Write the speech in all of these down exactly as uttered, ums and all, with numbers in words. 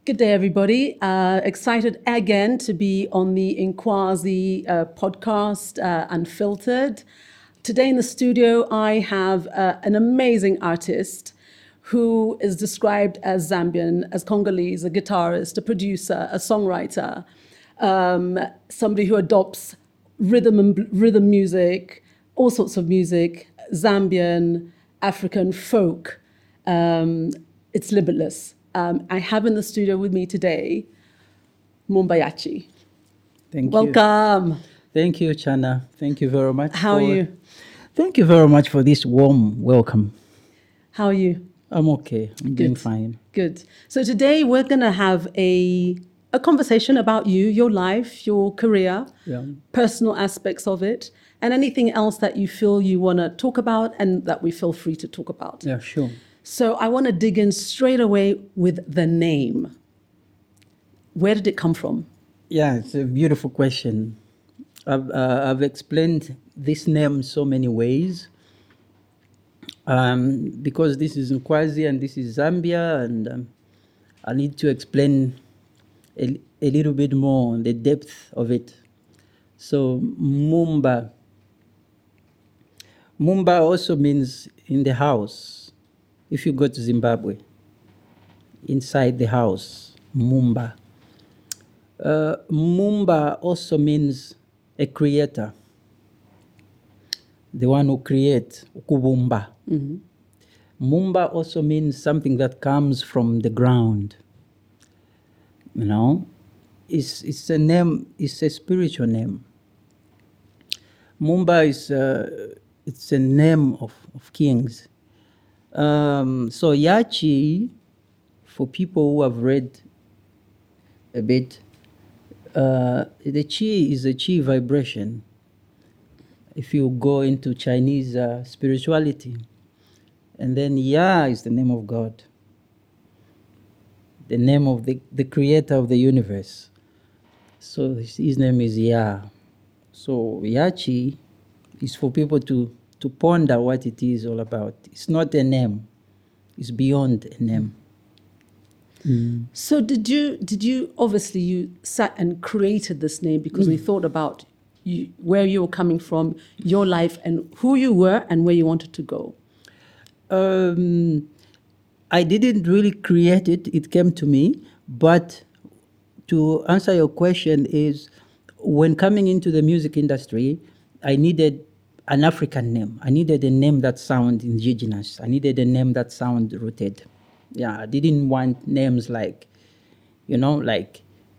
Good day, everybody. Uh, excited again to be on the Inkwazi uh, podcast, uh, Unfiltered. Today in the studio, I have uh, an amazing artist who is described as Zambian, as Congolese, a guitarist, a producer, a songwriter, um, somebody who adopts rhythm and rhythm music, all sorts of music, Zambian, African folk. Um, it's limitless. Um, I have in the studio with me today Mumbayachi. Thank Welcome. you. Thank you, Chana. Thank you very much. How for, are you? Thank you very much for this warm welcome. How are you? I'm okay. I'm Good. doing fine. Good. So today we're going to have a a conversation about you, your life, your career, Yeah. personal aspects of it, and anything else that you feel you want to talk about and that we feel free to talk about. Yeah, sure. So I want to dig in straight away with the name. Where did it come from? Yeah, it's a beautiful question. I've, uh, I've explained this name so many ways. Um, because this is Nkwazi and this is Zambia, and um, I need to explain a, a little bit more on the depth of it. So, Mumba. Mumba also means in the house. If you go to Zimbabwe, inside the house, Mumba. Uh, Mumba also means a creator, the one who creates, Ukubumba. Mm-hmm. Mumba also means something that comes from the ground. You know, it's, it's a name, it's a spiritual name. Mumba is uh, it's a name of, of kings. Um, so Yachi, for people who have read a bit, uh, the chi is a chi vibration. If you go into Chinese uh, spirituality, and then Ya is the name of God, the name of the, the creator of the universe. So his, his name is Ya. So Yachi is for people to, to ponder what it is all about. It's not a name. It's beyond a name. Mm. So did you, did you, obviously you sat and created this name because mm. we thought about you, where you were coming from, your life, and who you were and where you wanted to go. Um, I didn't really create it. It came to me. But to answer your question is, when coming into the music industry, I needed an African name. I needed a name that sounded indigenous. I needed a name that sounded rooted. Yeah, I didn't want names like, you know, like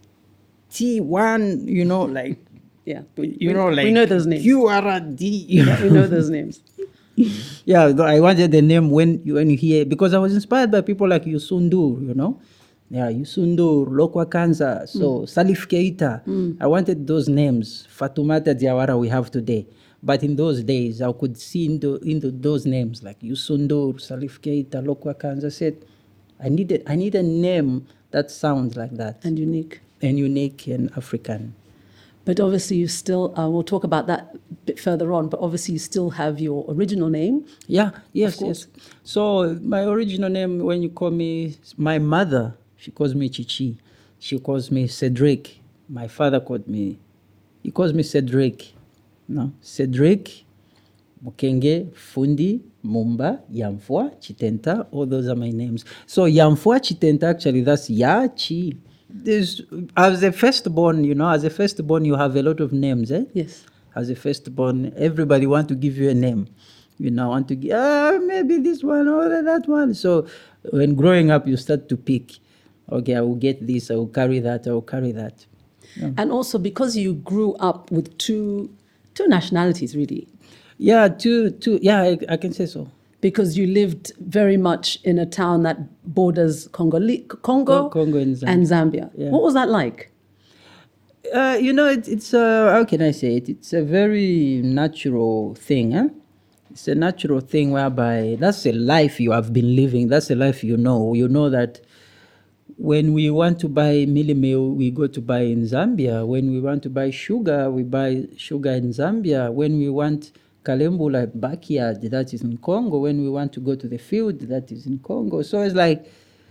T one, you know, like, yeah, you we, know, like we know those names. Q R A D. You yeah, know? we know those names. Yeah, I wanted the name when you, when you hear, because I was inspired by people like Yusundur, you know. Yeah, Yusundur, Lokwa Kanza, so mm. Salif Keita. Mm. I wanted those names, Fatumata Diawara we have today. But in those days, I could see into, into those names like Yusundur, Salif Keita, Lokwa Kanza. I said, I needed, I need a name that sounds like that. And unique. And unique and African. But obviously you still, uh, we'll talk about that a bit further on, but obviously you still have your original name. Yeah, yes, yes. So my original name, when you call me, my mother, she calls me Chichi. She calls me Cedric. My father called me, he calls me Cedric. No, Cedric, Mukenge, Fundi, Mumba, Yamfwa, Chitenta, all those are my names. So Yamfwa, Chitenta, actually, that's Yachi. There's, as a firstborn, you know, as a firstborn, you have a lot of names, eh? Yes. As a firstborn, everybody want to give you a name. You know, want to give, ah, maybe this one or that one. So when growing up, you start to pick, okay, I will get this, I will carry that, I will carry that. Yeah. And also because you grew up with two two nationalities, really. Yeah, two, two, yeah, I, I can say so. Because you lived very much in a town that borders Congo, Congo, Congo and Zambia. And Zambia. Yeah. What was that like? Uh, you know, it, it's, uh, how can I say it? It's a very natural thing, huh? It's a natural thing whereby that's a life you have been living. That's a life you know. You know that when we want to buy mealie meal, we go to buy in Zambia. When we want to buy sugar, we buy sugar in Zambia. When we want Kalembula backyard, that is in Congo. When we want to go to the field, that is in Congo. So it's like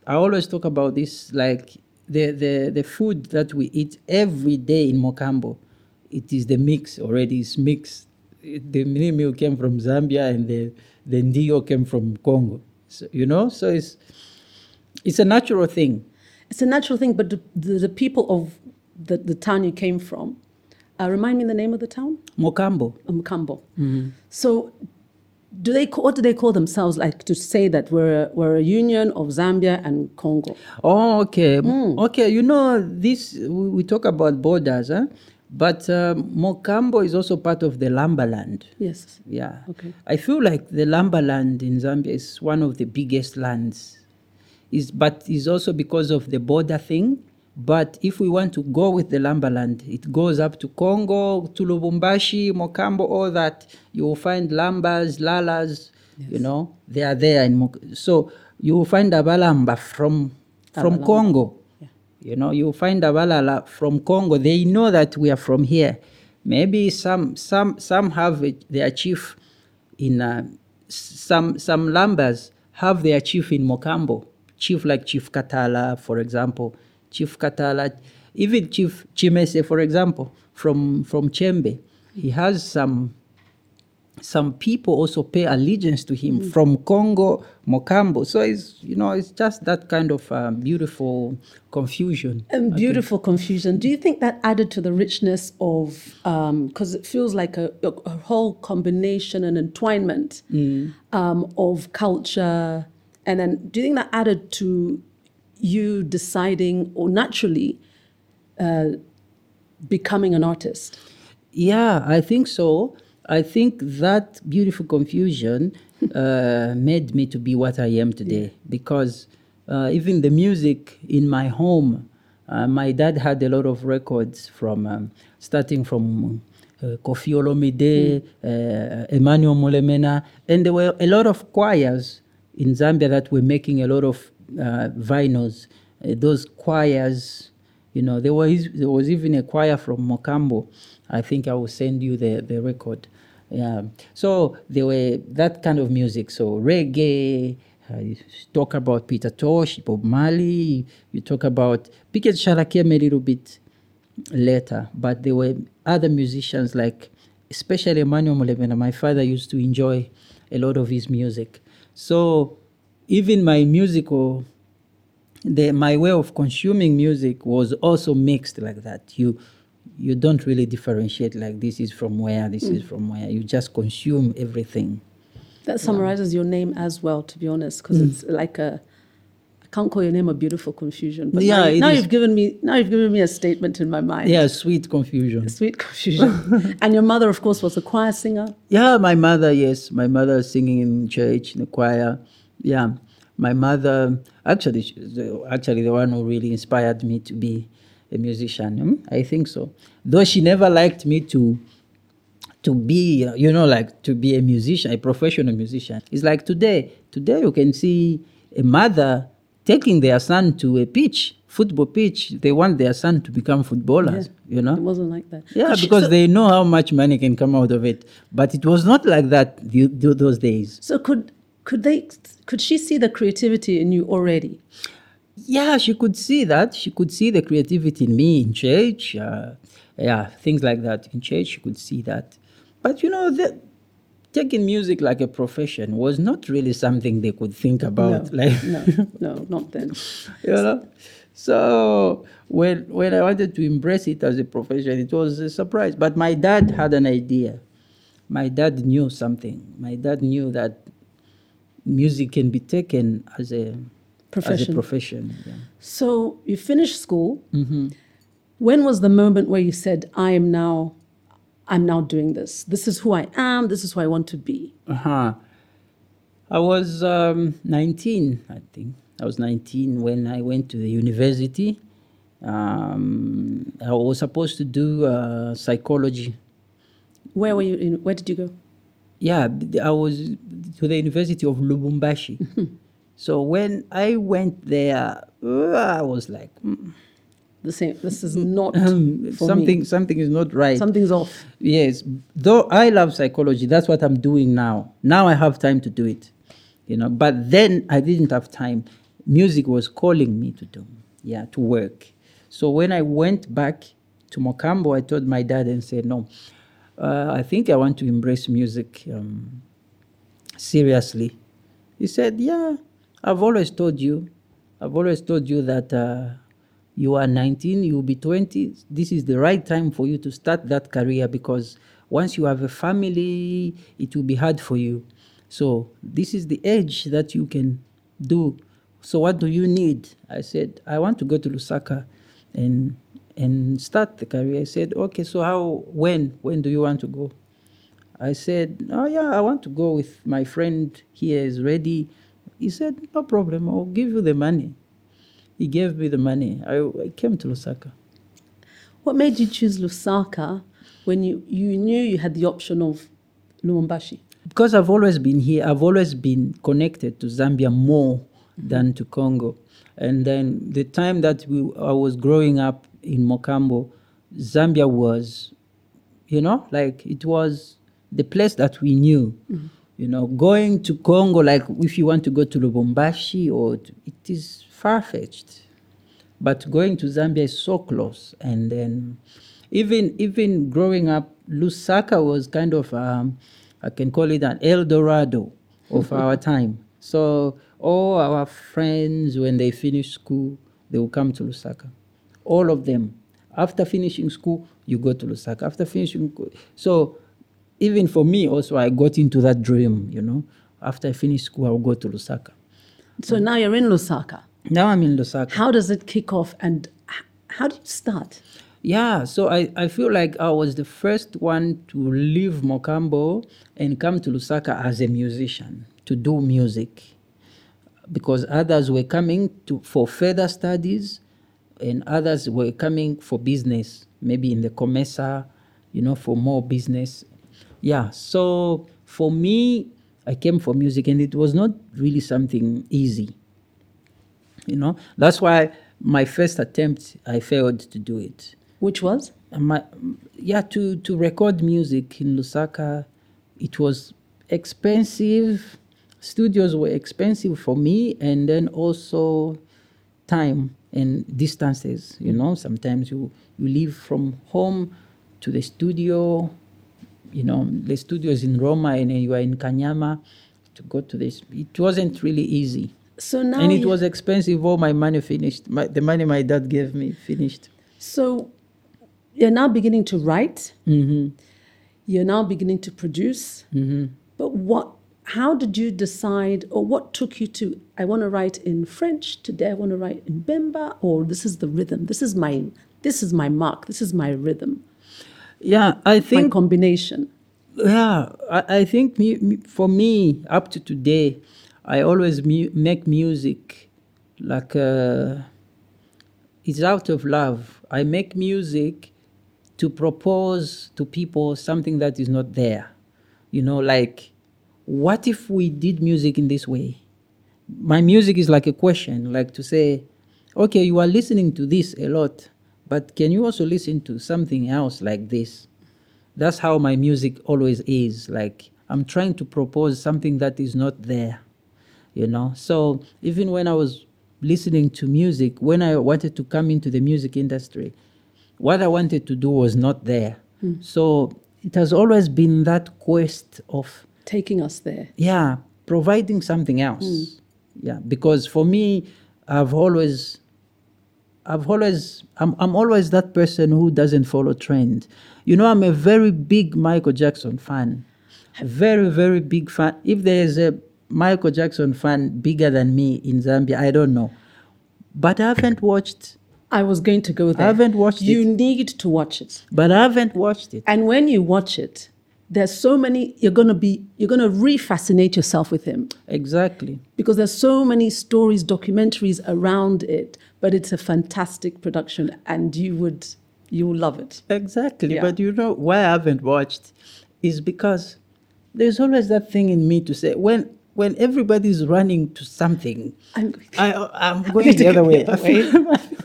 I always talk about this, like the, the, the food that we eat every day in Mokambo, it is the mix already, it's mixed. It, the mini meal came from Zambia and the, the ndio came from Congo. So, you know, so it's, it's a natural thing. It's a natural thing, but the, the, the people of the, the town you came from, uh, remind me the name of the town? Mokambo. Mokambo. Mm-hmm. So do they, what do they call themselves, like to say that we're a, we're a union of Zambia and Congo? Oh, okay. Mm. Okay, you know, this, we, we talk about borders, huh? But um, Mokambo is also part of the Lambaland. Yes. Yeah. Okay. I feel like the Lambaland in Zambia is one of the biggest lands. Is but it's also because of the border thing. But if we want to go with the Lambaland, it goes up to Congo, to Lubumbashi, Mokambo, all that. You will find Lambas, Lalas, yes. You know, they are there. In Mok- so you will find Abalamba from, from Abalamba. Congo. Yeah. You know, you will find Abalala from Congo. They know that we are from here. Maybe some some some have a, their chief in, uh, some, some Lambas have their chief in Mokambo. Chief like Chief Katala, for example. Chief Katala, even Chief Chimese, for example, from, from Chembe. He has some some people also pay allegiance to him mm. from Congo, Mokambo. So it's, you know, it's just that kind of uh, beautiful confusion. And beautiful confusion. Do you think that added to the richness of, because um, it feels like a, a, a whole combination and entwinement mm. um, of culture, and then do you think that added to you deciding or naturally uh, becoming an artist? Yeah, I think so. I think that beautiful confusion uh, made me to be what I am today. Yeah. Because uh, even the music in my home, uh, my dad had a lot of records from um, starting from uh, Koffi Olomide, mm. uh, Emmanuel Molemena, and there were a lot of choirs in Zambia that were making a lot of uh, vinyls. Uh, those choirs, you know, there was there was even a choir from Mokambo. I think I will send you the, the record. Yeah. So there were that kind of music. So reggae, uh, you talk about Peter Tosh, Bob Marley, you talk about Piquet Shara came a little bit later, but there were other musicians like, especially Emmanuel Molemena. My father used to enjoy a lot of his music. So even my musical, the, my way of consuming music was also mixed like that. You you don't really differentiate like this is from where, this mm. is from where. You just consume everything. That summarizes yeah. your name as well, to be honest, because mm. it's like a, I can't call your name a beautiful confusion. But yeah, now, now you've given me now you've given me a statement in my mind. Yeah, sweet confusion. Sweet confusion. And your mother, of course, was a choir singer? Yeah, my mother, yes. My mother singing in church, in the choir. Yeah. My mother, actually, actually the one who really inspired me to be a musician. Hmm? I think so. Though she never liked me to to be, you know, like to be a musician, a professional musician. It's like today. Today you can see a mother taking their son to a pitch, football pitch. They want their son to become footballers, yeah, you know? It wasn't like that. Yeah, could because she, so, they know how much money can come out of it. But it was not like that those days. So could could they could she see the creativity in you already? Yeah, she could see that. She could see the creativity in me in church. Uh, yeah, things like that. In church, she could see that. But, you know, the, taking music like a profession was not really something they could think about. No, like, no, no, not then. You know? So when, when I wanted to embrace it as a profession, it was a surprise. But my dad had an idea. My dad knew something. My dad knew that music can be taken as a profession. As a profession. Yeah. So you finished school. Mm-hmm. When was the moment where you said, I am now, I'm now doing this. This is who I am. This is who I want to be. Uh-huh. I was um, nineteen, I think. I was nineteen when I went to the university. Um, I was supposed to do uh, psychology. Where were you? In, where did you go? Yeah, I was to the University of Lubumbashi. So when I went there, uh, I was like, mm, the same. This is not um, for something. me. Something is not right. Something's off. Yes, though I love psychology. That's what I'm doing now. Now I have time to do it, you know. But then I didn't have time. music was calling me to do, yeah, to work. So when I went back to Mokambo, I told my dad and said, no, uh, I think I want to embrace music um, seriously. He said, yeah, I've always told you, I've always told you that uh, you are nineteen, you'll be twenty. This is the right time for you to start that career, because once you have a family, it will be hard for you. So this is the age that you can do. So what do you need? I said, I want to go to Lusaka and and start the career. I said, okay, so how, when, when do you want to go? I said, oh yeah, I want to go with my friend here is ready. He said, no problem, I'll give you the money. He gave me the money. I, I came to Lusaka. What made you choose Lusaka when you, you knew you had the option of Lubumbashi? Because I've always been here, I've always been connected to Zambia more mm-hmm. than to Congo. And then the time that we, I was growing up in Mokambo, Zambia was, you know, like it was the place that we knew. Mm-hmm. You know, going to Congo, like if you want to go to Lubumbashi, or to, it is far-fetched. But going to Zambia is so close. And then even even growing up, Lusaka was kind of, um, I can call it an El Dorado of our time. So all our friends, when they finish school, they will come to Lusaka. All of them. After finishing school, you go to Lusaka. After finishing, so even for me also, I got into that dream, you know. After I finish school, I'll go to Lusaka. So now you're in Lusaka. Now I'm in Lusaka. How does it kick off, and how did you start? Yeah, so I, I feel like I was the first one to leave Mokambo and come to Lusaka as a musician, to do music. Because others were coming to for further studies, and others were coming for business, maybe in the Comesa, you know, for more business. Yeah, so for me, I came for music, and it was not really something easy. You know, that's why my first attempt, I failed to do it. Which was? My, yeah, to, to record music in Lusaka, it was expensive. Studios were expensive for me, and then also time and distances. You know, sometimes you, you leave from home to the studio. You know, the studio is in Roma, and you are in Kanyama to go to this. It wasn't really easy. So now and it was expensive. All my money finished. My, the money my dad gave me finished. So you're now beginning to write. Mm-hmm. You're now beginning to produce. Mm-hmm. But what? How did you decide, or what took you to, I want to write in French, today I want to write in Bemba, or this is the rhythm, this is my, this is my mark, this is my rhythm? Yeah, I think... My combination. Yeah, I, I think me, me, for me, up to today, I always mu- make music like, uh, it's out of love. I make music to propose to people something that is not there. You know, like, what if we did music in this way? My music is like a question, like to say, okay, you are listening to this a lot, but can you also listen to something else like this? That's how my music always is. Like, I'm trying to propose something that is not there, you know? So even when I was listening to music, when I wanted to come into the music industry, what I wanted to do was not there. Mm. So it has always been that quest of taking us there. Yeah, providing something else. Mm. Yeah, because for me, I've always, I've always, I'm, I'm always that person who doesn't follow trend. You know, I'm a very big Michael Jackson fan. A very, very big fan. If there is a Michael Jackson fan bigger than me in Zambia, I don't know. But I haven't watched. I was going to go there. I haven't watched you it. You need to watch it. But I haven't watched it. And when you watch it, there's so many, you're going to be, you're going to re-fascinate yourself with him. Exactly. Because there's so many stories, documentaries around it, but it's a fantastic production and you would, you will love it. Exactly. Yeah. But you know why I haven't watched is because there's always that thing in me to say, when when everybody's running to something, I'm, I, I'm going the other way. I feel,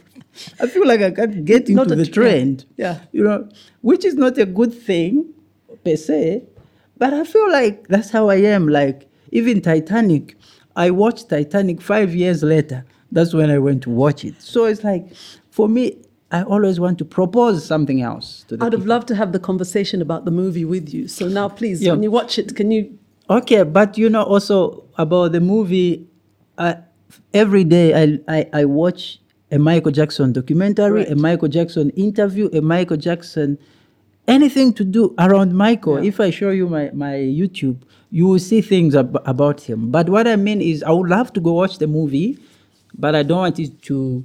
I feel like I can't get into the trend. Yeah. You know, which is not a good thing per se, but I feel like that's how I am. Like even Titanic, I watched Titanic five years later. That's when I went to watch it. So it's like, for me, I always want to propose something else to the I'd have people. loved to have the conversation about the movie with you. So now, please, Yeah. when you watch it, can you? Okay, but you know, also about the movie, uh, every day I, I, I watch a Michael Jackson documentary, Right. a Michael Jackson interview, a Michael Jackson, anything to do around Michael. Yeah. If I show you my, my YouTube, you will see things ab- about him. But what I mean is, I would love to go watch the movie, but I don't want it to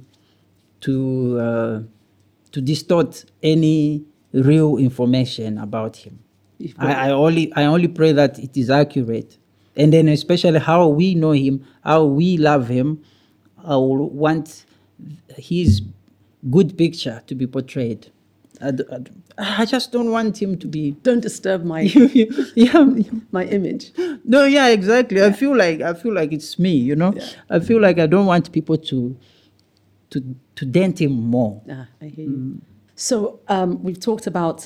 to uh, to distort any real information about him. You've got I, I only I only pray that it is accurate, and then especially how we know him, how we love him. I will want his good picture to be portrayed. I, d- I d- I just don't want him to be. Don't disturb my yeah, my image. no, yeah, exactly. I feel like I feel like it's me. You know, Yeah. I feel like I don't want people to to to dent him more. Ah, I hear you. So um, we've talked about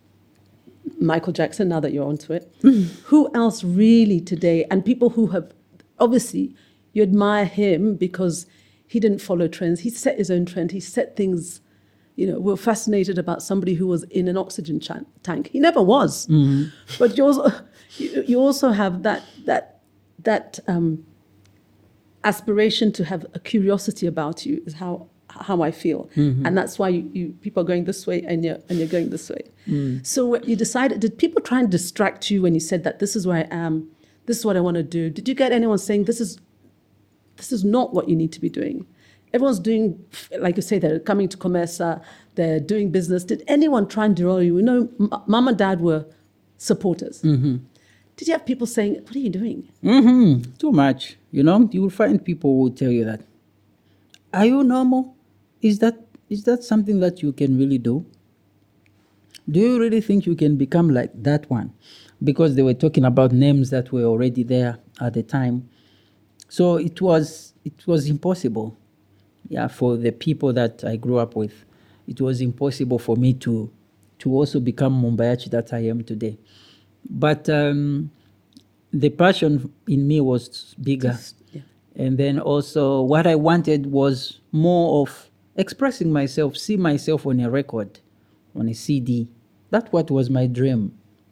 Michael Jackson. Now that you're onto it, who else really today? And people who have obviously you admire him because he didn't follow trends. He set his own trend. He set things. You know, we're fascinated about somebody who was in an oxygen chan- tank. He never was. But you also you, you also have that that that um, aspiration to have a curiosity about you is how how I feel, and that's why you, you people are going this way and you're and you're going this way. So what you decided, did people try and distract you when you said that this is where I am, this is what I want to do? Did you get anyone saying this is this is not what you need to be doing? Everyone's doing, like you say, they're coming to Comesa, they're doing business. Did anyone try and derail you? You know, m- mom and dad were supporters. Did you have people saying, "What are you doing?" Mm-hmm. Too much. You know, you will find people who will tell you that. Are you normal? Is that is that something that you can really do? Do you really think you can become like that one? Because they were talking about names that were already there at the time. So it was it was impossible. Yeah, for the people that I grew up with, it was impossible for me to to also become Mumbayachi that I am today. But um, the passion in me was bigger. Just- yeah. And then also what I wanted was more of expressing myself, see myself on a record, on a C D. That's what was my dream,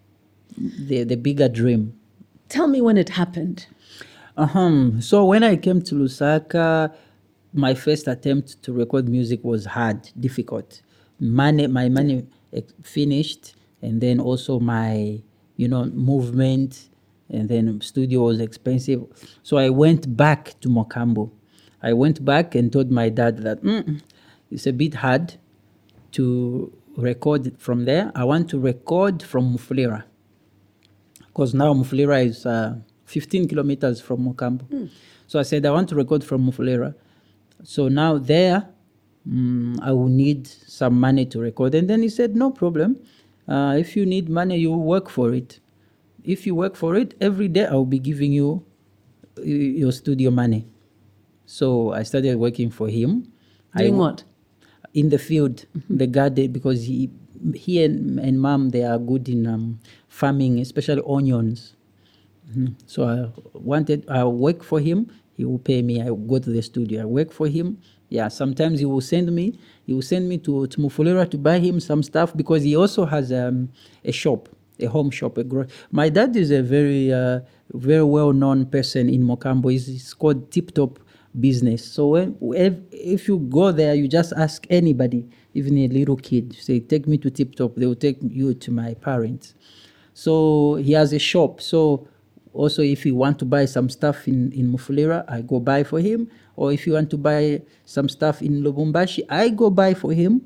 the, the bigger dream. Tell me when it happened. Uh-huh. So when I came to Lusaka, my first attempt to record music was hard, difficult. Money, my money ex- finished, and then also my, you know, movement, and then studio was expensive. So I went back to Mokambo. I went back and told my dad that "Mm, it's a bit hard to record from there. I want to record from Mufulira, because now Mufulira is uh, fifteen kilometers from Mokambo. So I said, I want to record from Mufulira. So now there, mm, I will need some money to record. And then he said, no problem. Uh, if you need money, you work for it. If you work for it, every day I'll be giving you uh, your studio money. So I started working for him. Doing I, what? In the field, the garden, because he he and, and mom, they are good in um, farming, especially onions. Mhm. So I wanted, I work for him, he will pay me, I go to the studio, I work for him. Yeah, sometimes he will send me, he will send me to, to Mufulira to buy him some stuff, because he also has um, a shop, a home shop. A gro- My dad is a very, uh, very well-known person in Mokambo. It's, it's called Tip Top Business. So when, if, if you go there, you just ask anybody, even a little kid, say, take me to Tip Top, they will take you to my parents. So he has a shop. So also, if you want to buy some stuff in, in Mufulira, I go buy for him. Or if you want to buy some stuff in Lubumbashi, I go buy for him.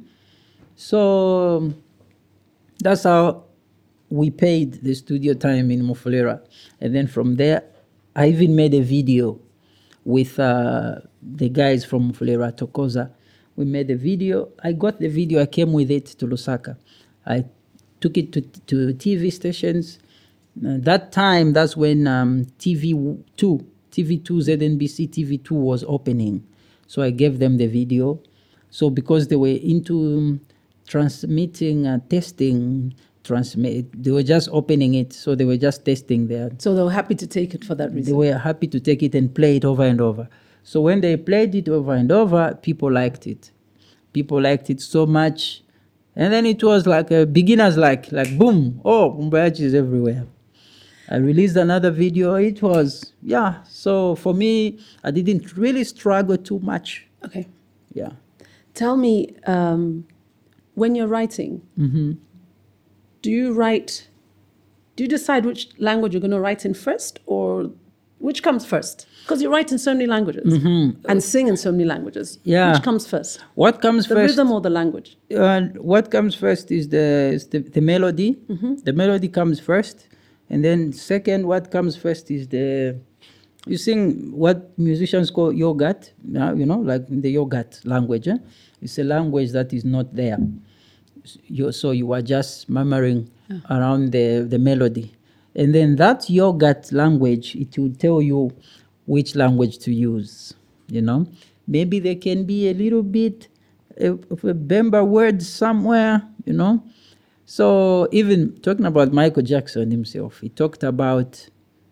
So um, that's how we paid the studio time in Mufulira. And then from there, I even made a video with uh, the guys from Mufulira, Tokoza. We made a video. I got the video. I came with it to Lusaka. I took it to, to T V stations. Uh, that time, that's when um, T V two, T V two, Z N B C T V two was opening. So I gave them the video. So because they were into um, transmitting, uh, testing, transmit, they were just opening it. So they were just testing there. So they were happy to take it for that They reason. were happy to take it and play it over and over. So when they played it over and over, people liked it. People liked it so much. And then it was like a beginner's like, like boom, oh, Mumbayachi is everywhere. I released another video. It was, yeah. So for me, I didn't really struggle too much. Okay. Yeah. Tell me, um, when you're writing, Mm-hmm. do you write, do you decide which language you're going to write in first, or which comes first? Because you write in so many languages and sing in so many languages. Yeah. Which comes first? What comes The first? rhythm or the language? Uh, what comes first is the is the, the melody. The melody comes first, and then second, what comes first is the you sing what musicians call yogat. Uh, you know, like the yogat language. Eh? It's a language that is not there. You, so you are just murmuring around the, the melody. And then that yogat language, it will tell you which language to use, you know. Maybe there can be a little bit of a Bemba word somewhere, you know. So even talking about Michael Jackson himself, he talked about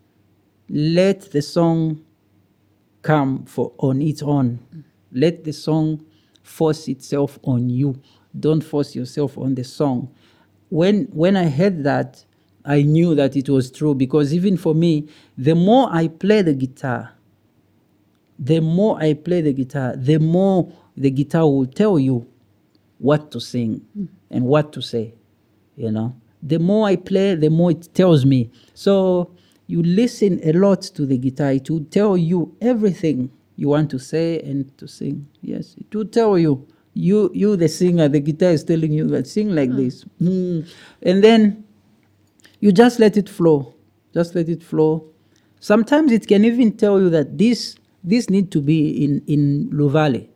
let the song come for on its own. Let the song force itself on you. Don't force yourself on the song. When when I heard that, I knew that it was true, because even for me, the more I play the guitar, the more I play the guitar, the more the guitar will tell you what to sing mm. and what to say, you know. The more I play, the more it tells me. So you listen a lot to the guitar. It will tell you everything you want to say and to sing. Yes, it will tell you. You, you the singer, the guitar is telling you that sing like mm. this. Mm. And then you just let it flow. Just let it flow. Sometimes it can even tell you that this this need to be in, in Luvale.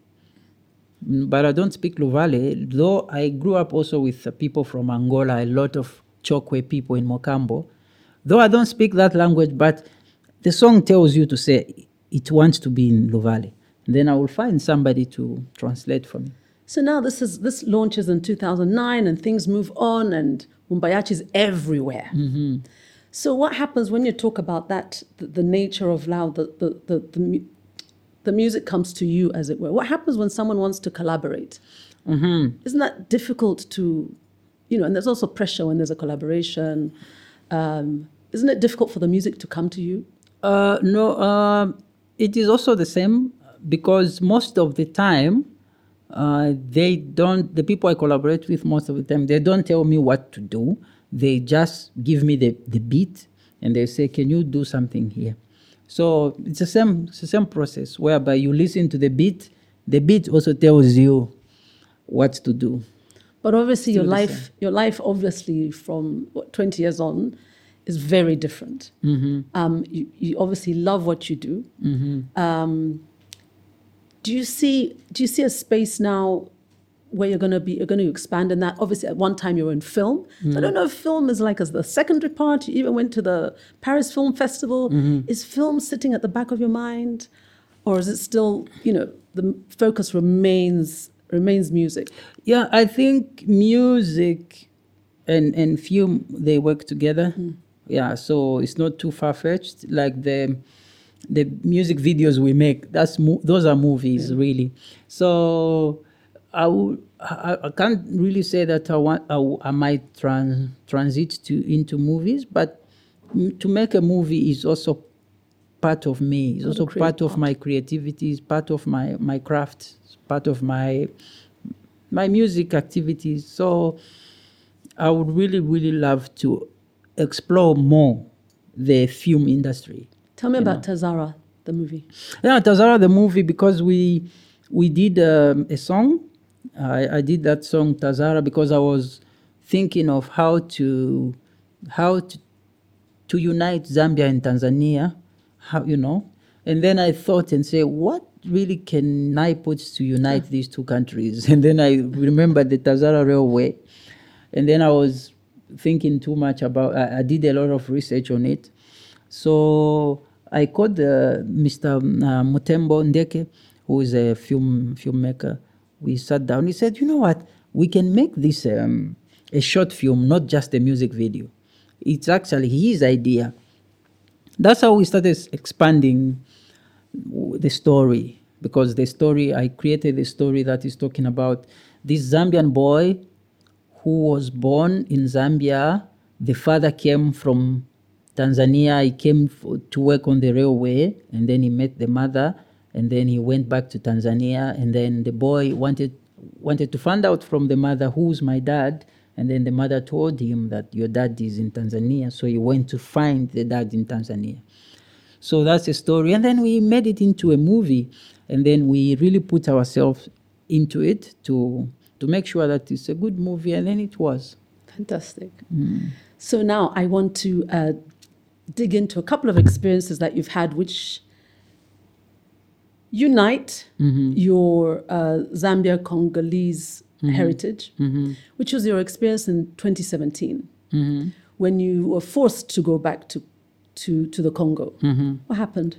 But I don't speak Luvale, though I grew up also with uh, people from Angola, a lot of Chokwe people in Mokambo. Though I don't speak that language, but the song tells you to say it wants to be in Luvale. Then I will find somebody to translate for me. So now this is this launches in two thousand nine, and things move on, and Mumbayachi is everywhere. Mm-hmm. So what happens when you talk about that, the, the nature of Lao, the, the, the, the, the music comes to you, as it were? What happens when someone wants to collaborate? Mm-hmm. Isn't that difficult to, you know, and there's also pressure when there's a collaboration. Um, isn't it difficult for the music to come to you? Uh, no, uh, it is also the same, because most of the time, uh, they don't, the people I collaborate with most of the time, they don't tell me what to do. They just give me the, the beat and they say, can you do something here? So it's the same, it's the same process whereby you listen to the beat, the beat also tells you what to do. But obviously Still your the life, same. your life obviously from what, twenty years on is very different. Mm-hmm. Um, you, you obviously love what you do. Mm-hmm. Um, do you see, do you see a space now where you're going to be, you're going to expand in that? Obviously, at one time you were in film. Mm. So I don't know if film is like as the secondary part. You even went to the Paris Film Festival. Mm-hmm. Is film sitting at the back of your mind, or is it still, you know, the focus remains remains music? Yeah, I think music and and film, they work together. Mm. Yeah, so it's not too far fetched. Like the the music videos we make, that's mo- those are movies, yeah. really. So. I, will, I, I can't really say that I want I, I might trans, transit to into movies, but m- to make a movie is also part of me. It's also part of my creativity. It's part of my my craft. It's part of my my music activities. So I would really really love to explore more the film industry. Tell me about know. Tazara, the movie. Yeah, Tazara, the movie, because we we did um, a song. I, I did that song Tazara because I was thinking of how to how to, to unite Zambia and Tanzania, how you know, and then I thought and say, what really can I put to unite these two countries? And then I remembered the Tazara Railway, and then I was thinking too much about. I, I did a lot of research on it, so I called uh, Mister Uh, Mutembo Ndeke, who is a film filmmaker. We sat down. He said, you know what? We can make this um, a short film, not just a music video. It's actually his idea. That's how we started expanding w- the story, because the story, I created a story that is talking about this Zambian boy who was born in Zambia. The father came from Tanzania. He came f- to work on the railway, and then he met the mother, and then he went back to Tanzania, and then the boy wanted wanted to find out from the mother who's my dad, and then the mother told him that your dad is in Tanzania, so he went to find the dad in Tanzania. So that's a story, and then we made it into a movie, and then we really put ourselves into it to to make sure that it's a good movie, and then it was. Fantastic. So now I want to uh, dig into a couple of experiences that you've had which unite your uh, Zambia Congolese heritage, which was your experience in twenty seventeen when you were forced to go back to, to, to the Congo. What happened?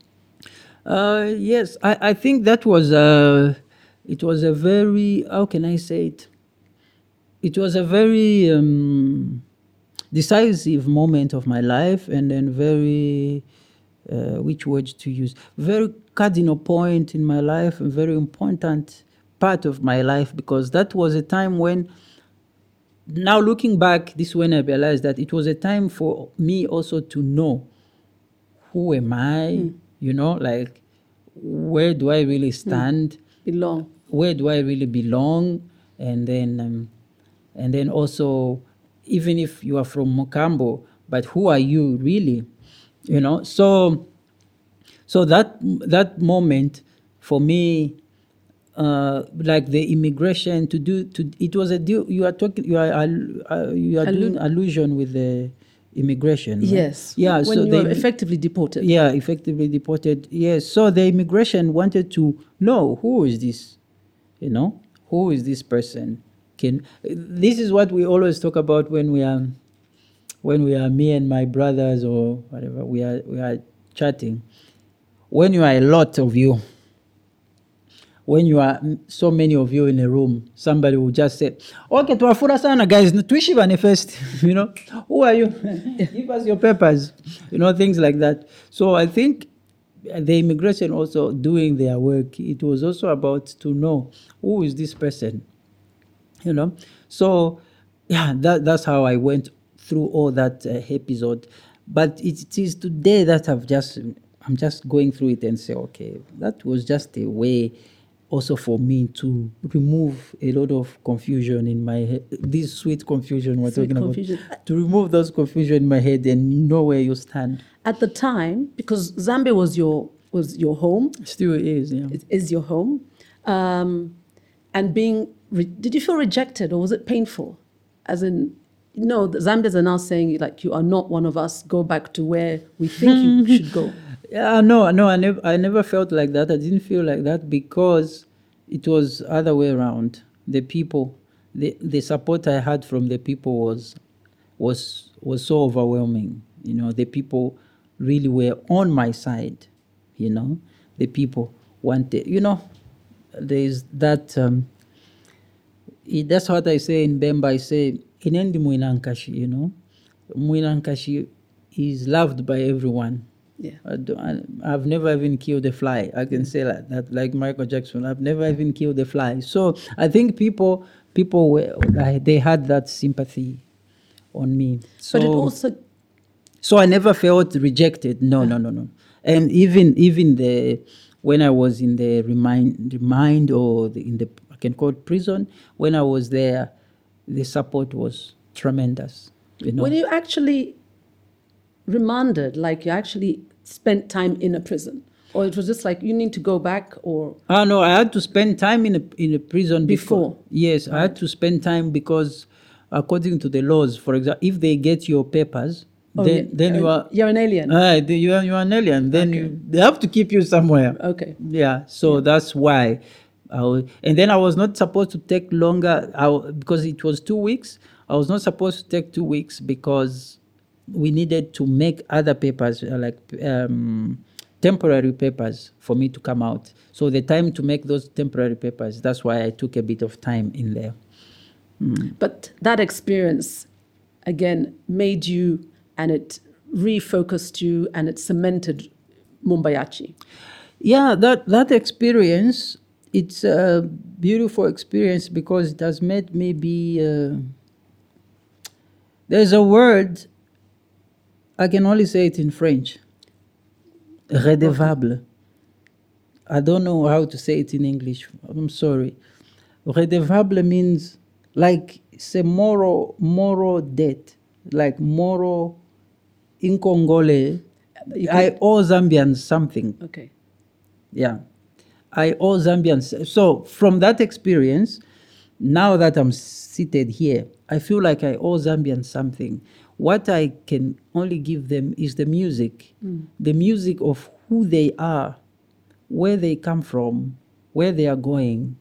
Uh, yes, I, I think that was a, it was a very, how can I say it? It was a very um, decisive moment of my life, and then very, uh, which words to use? Very cardinal point in my life, a very important part of my life, because that was a time when, now looking back, this is when I realized that it was a time for me also to know who am I, you know, like where do I really stand, Belong. where do I really belong, and then um, and then also, even if you are from Mokambo, but who are you really, you know? So so that that moment for me, uh, like the immigration to do to it was a deal. You are talking, you are al- uh, you are Allu- doing allusion with the immigration, right? Yes. Yeah. When so you the were immi- effectively deported. yeah, effectively deported. Yes. So the immigration wanted to know who is this, you know, who is this person? Can this is what we always talk about when we are when we are me and my brothers or whatever we are we are chatting. When you are a lot of you, when you are mm, so many of you in a room, somebody will just say, "Okay, tuwafura sana guys, tuishi bane first." You know, who are you? Give us your papers. You know, things like that. So I think the immigration also doing their work. It was also about to know who is this person. You know, so yeah, that that's how I went through all that uh, episode. But it, it is today that I've just I'm just going through it and say, okay, that was just a way also for me to remove a lot of confusion in my head, this sweet confusion we're Sweet talking confusion. about, to remove those confusion in my head and know where you stand. At the time, because Zambia was your was your home, Still is, yeah. it is your home, um, and being re- did you feel rejected or was it painful? As in, no, the Zambians are now saying like you are not one of us. Go back to where we think you should go. Yeah, no, no, I never, I never felt like that. I didn't feel like that because it was other way around. The people, the the support I had from the people was was was so overwhelming. You know, the people really were on my side. You know, the people wanted. You know, there is that. Um, it, that's what I say in Bemba. I say inendi Mwinankashi. You know, Mwinankashi is loved by everyone. Yeah. I don't, I, I've never even killed a fly. I can say like that, like Michael Jackson. I've never even killed a fly. So I think people, people were, like, they had that sympathy on me. So, But it also so I never felt rejected. No, no, no, no. And even, even the, when I was in the remind, remind or the, in the, I can call it prison, when I was there, the support was tremendous. You know. when you actually remanded, like you actually spent time in a prison, or it was just like you need to go back, or Ah no, I had to spend time in a in a prison before. Before. Yes, I had to spend time because, according to the laws, for example, if they get your papers, oh, then yeah, then you uh, are you're an alien. ah the- you are you are an alien. Then Okay. you they have to keep you somewhere. Okay. Yeah, so that's why. I wa- and then I was not supposed to take longer I, wa- because it was two weeks. I was not supposed to take two weeks because we needed to make other papers uh, like um, temporary papers for me to come out. So the time to make those temporary papers, that's why I took a bit of time in there. But that experience, again, made you, and it refocused you, and it cemented Mumbayachi. Yeah, that that experience, it's a beautiful experience because it has made me be. Uh, there's a word I can only say it in French. Redevable. I don't know how to say it in English. I'm sorry. Redevable means like it's a moral moral debt, like moral in Congolese. You I can- owe Zambians something. Okay. Yeah. I owe Zambians. So from that experience, now that I'm seated here, I feel like I owe Zambians something. What I can only give them is the music, the music of who they are, where they come from, where they are going.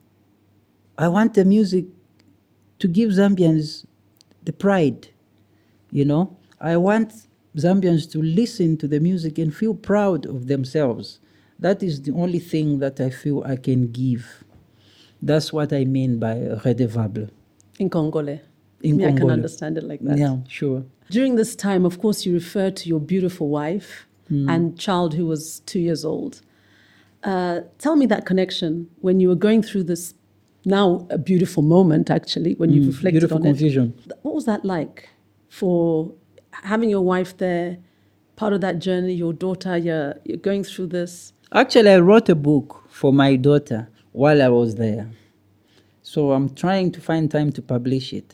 I want the music to give Zambians the pride, you know. I want Zambians to listen to the music and feel proud of themselves. That is the only thing that I feel I can give. That's what I mean by redevable. In Congolese. In Me, I can Congolese. understand it like that. Yeah, sure. During this time, of course, you refer to your beautiful wife Hmm. and child who was two years old. Uh, tell me that connection when you were going through this, now a beautiful moment, actually, when you've reflected Beautiful on confusion. it. What was that like for having your wife there, part of that journey, your daughter, you're, you're going through this? Actually, I wrote a book for my daughter while I was there. So I'm trying to find time to publish it.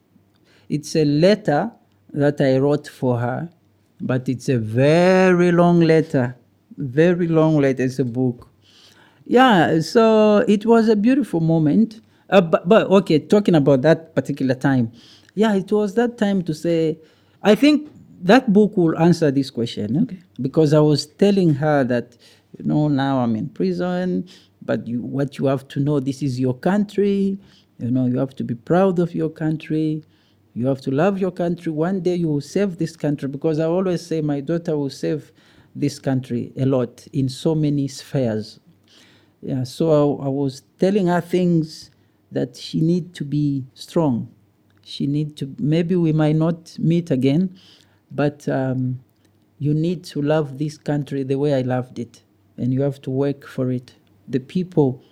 It's a letter that I wrote for her, but it's a very long letter. Very long letter. It's a book. Yeah, so it was a beautiful moment. Uh, but, but okay, talking about that particular time. Yeah, it was that time to say, I think that book will answer this question. eh? Okay. Because I was telling her that, you know, now I'm in prison, but you, what you have to know, this is your country. You know, you have to be proud of your country. You have to love your country. One day you will save this country, because I always say my daughter will save this country a lot in so many spheres. Yeah, so I, I was telling her things that she need to be strong. She need to, maybe we might not meet again, but um, you need to love this country the way I loved it, and you have to work for it. The people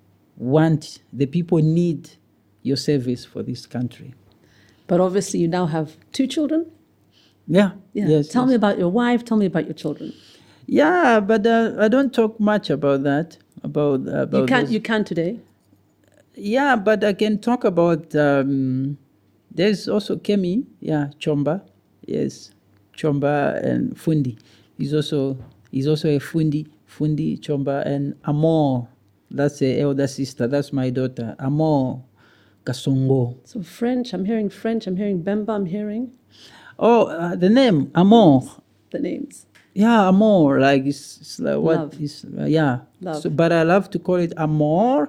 want, the people need your service for this country. But obviously, you now have two children. Yeah. Yeah. Yes. Tell yes. me about your wife. Tell me about your children. Yeah, but uh, I don't talk much about that. About about. You can those- you can today. Yeah, but I can talk about. Um, there's also Kemi. Yeah, Chomba. Yes, Chomba and Fundi. He's also he's also a Fundi. Fundi Chomba and Amor. That's the elder sister. That's my daughter. Amor Kasongo. So French. I'm hearing French. I'm hearing Bemba. I'm hearing Oh, uh, the name Amor. the names. Yeah, amor, like it's, it's like what Love. is uh, yeah. Love. So, but I love to call it amor,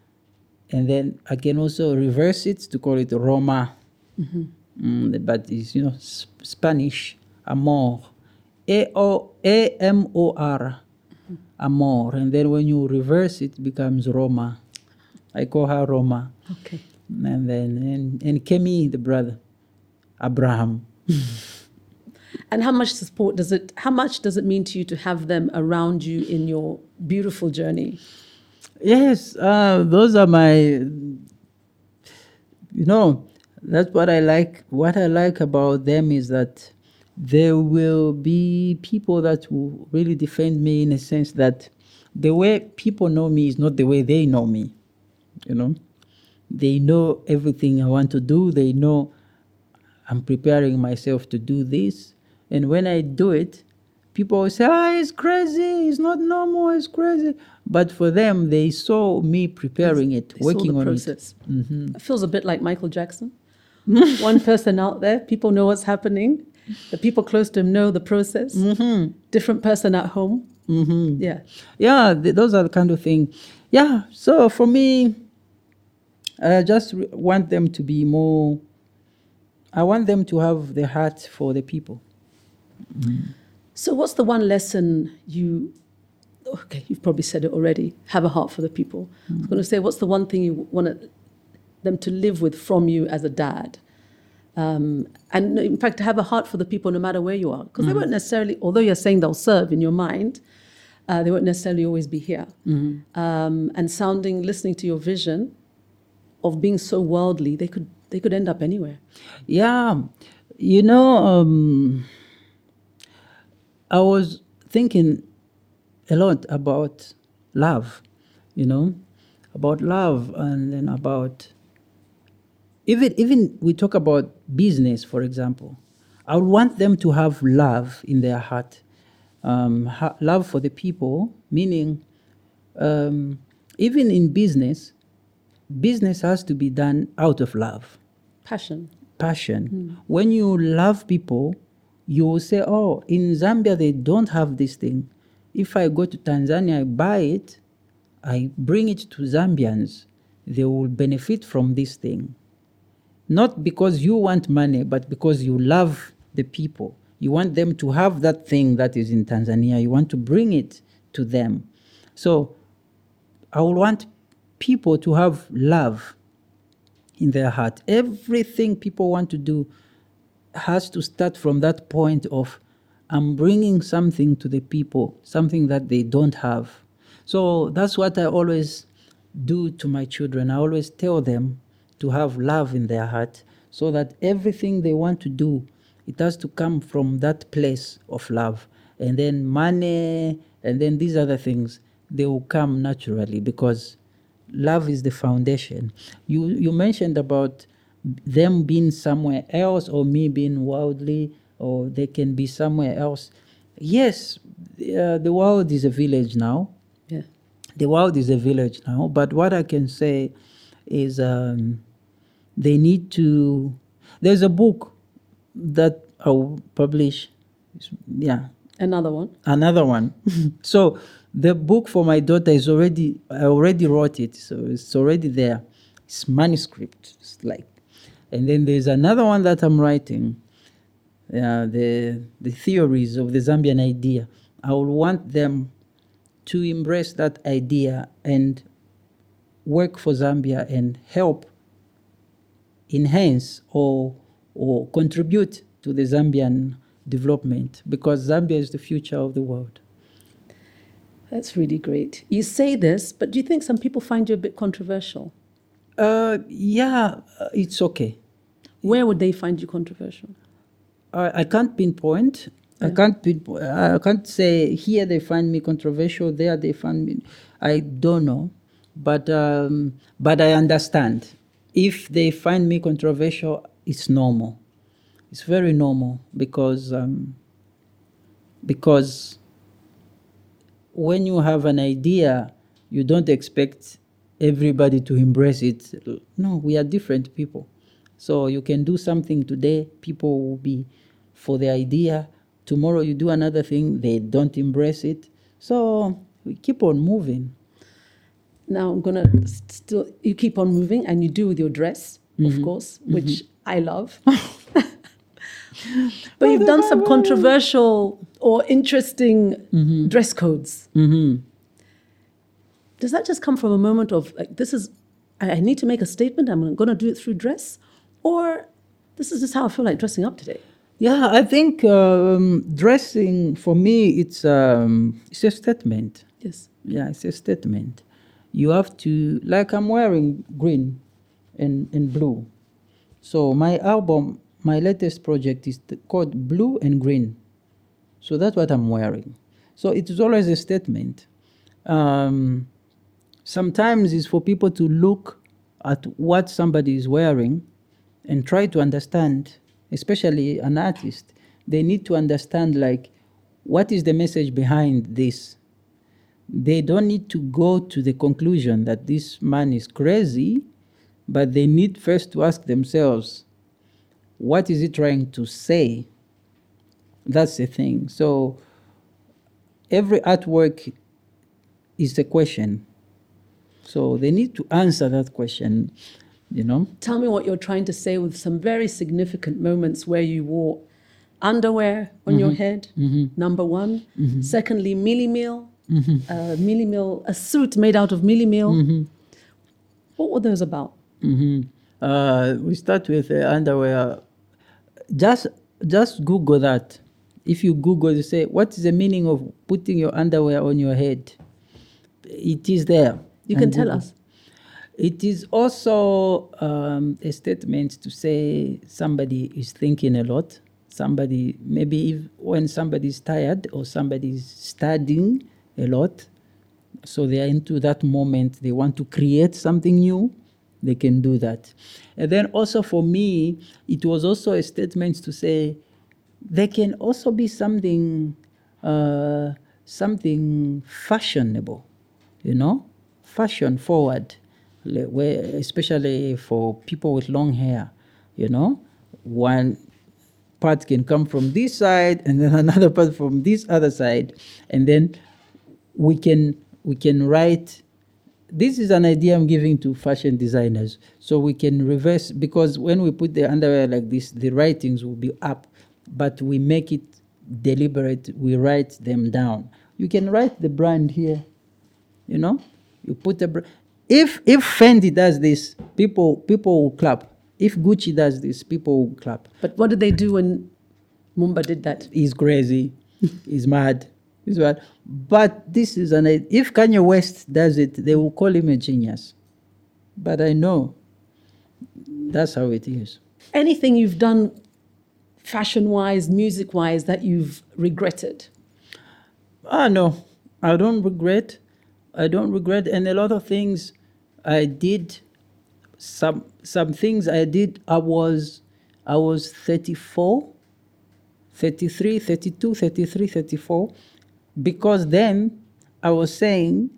and then I can also reverse it to call it Roma. Mm, but it's, you know, sp- Spanish amor, A O A M O R, amor, and then when you reverse it, it becomes Roma. I call her Roma, Okay. and then and, and Kemi, the brother, Abraham. And how much support does it? How much does it mean to you to have them around you in your beautiful journey? Yes, uh, those are my, you know, that's what I like. What I like about them is that there will be people that will really defend me, in a sense that the way people know me is not the way they know me, you know. They know everything I want to do. They know I'm preparing myself to do this. And when I do it, people will say, ah, it's crazy, it's not normal, it's crazy. But for them, they saw me preparing it, They saw working the on process. it. Mhm. It feels a bit like Michael Jackson. One person out there, people know what's happening. The people close to him know the process. Different person at home. Mhm. Yeah. Yeah, th- those are the kind of thing. Yeah, so for me, I just re- want them to be more, I want them to have the heart for the people. So, what's the one lesson you? Okay, you've probably said it already. Have a heart for the people. I was going to say, what's the one thing you want them to live with from you as a dad? Um, and in fact, to have a heart for the people no matter where you are, because they won't necessarily. Although you're saying they'll serve in your mind, uh, they won't necessarily always be here. Mm-hmm. Um, and sounding, listening to your vision of being so worldly, they could they could end up anywhere. Yeah, you know, um, I was thinking a lot about love, you know, about love, and then about even even we talk about business, for example. I would want them to have love in their heart, um, ha- love for the people, meaning um, even in business, business has to be done out of love. Passion. Passion. Mm. When you love people, you will say, oh, in Zambia, they don't have this thing. If I go to Tanzania, I buy it, I bring it to Zambians, they will benefit from this thing. Not because you want money, but because you love the people. You want them to have that thing that is in Tanzania. You want to bring it to them. So I would want people to have love in their heart. Everything people want to do has to start from that point of, I'm bringing something to the people, something that they don't have. So that's what I always do to my children. I always tell them to have love in their heart, so that everything they want to do, it has to come from that place of love. And then money, and then these other things, they will come naturally, because love is the foundation. You you mentioned about them being somewhere else, or me being worldly, or they can be somewhere else. Yes, uh, the world is a village now. Yeah. The world is a village now. But what I can say is um, they need to... There's a book that I'll publish. Yeah. Another one. Another one. So the book for my daughter is already, I already wrote it. So it's already there. It's manuscript. It's like, and then there's another one that I'm writing. Uh, the the theories of the Zambian idea. I would want them to embrace that idea and work for Zambia and help enhance or or contribute to the Zambian development, because Zambia is the future of the world. That's really great. You say this, but do you think some people find you a bit controversial? Uh, yeah, uh, it's okay. Where would they find you controversial? I, I can't pinpoint. Yeah. I can't pinpoint. I can't say here they find me controversial, there they find me. I don't know, but um, but I understand. If they find me controversial, it's normal. It's very normal, because um, because when you have an idea, you don't expect everybody to embrace it. No, we are different people. So you can do something today, people will be for the idea. Tomorrow you do another thing, they don't embrace it. So we keep on moving. Now I'm gonna still. You keep on moving, and you do with your dress, Mhm. of course, which mm-hmm. I love. But you've done some controversial or interesting mm-hmm. dress codes. Mm-hmm. Does that just come from a moment of like, this is, I I need to make a statement, I'm going to do it through dress, or this is just how I feel like dressing up today? Yeah, I think um, dressing for me, it's um, it's a statement. Yes. Yeah, it's a statement. You have to, like I'm wearing green and, and blue. So my album, my latest project is th- called Blue and Green. So that's what I'm wearing. So it is always a statement. Um, sometimes it's for people to look at what somebody is wearing and try to understand, especially an artist. They need to understand, like, what is the message behind this? They don't need to go to the conclusion that this man is crazy, but they need first to ask themselves, what is he trying to say? That's the thing. So every artwork is a question. So they need to answer that question, you know? Tell me what you're trying to say with some very significant moments where you wore underwear on mm-hmm. your head, mm-hmm. number one. Mm-hmm. Secondly, Millie Meal, mm-hmm. uh, Millie Meal, a suit made out of Millie Meal. Mm-hmm. What were those about? Mm-hmm. Uh, we start with uh, underwear. Just, just Google that. if you Google, you say, what is the meaning of putting your underwear on your head? It is there. You on can tell Google. us. It is also um, a statement to say somebody is thinking a lot. Somebody, maybe if, when somebody is tired or somebody is studying a lot, so they are into that moment, they want to create something new, they can do that. And then also for me, it was also a statement to say there can also be something, uh, something fashionable, you know, fashion forward, where, especially for people with long hair, you know, one part can come from this side and then another part from this other side, and then we can we can write. This is an idea I'm giving to fashion designers, so we can reverse, because when we put the underwear like this, the writings will be up, but we make it deliberate. We write them down. You can write the brand here, you know. You put a br- if if Fendi does this, people people will clap. If Gucci does this, people will clap. But what did they do when Mumba did that? He's crazy. He's mad. He's mad. But this is an... If Kanye West does it, they will call him a genius. But I know that's how it is. Anything you've done fashion-wise, music-wise, that you've regretted? Ah, no. I don't regret. I don't regret. And a lot of things I did... Some some things I did, I was I was thirty-four, thirty-three, thirty-two, thirty-three, thirty-four, because then I was saying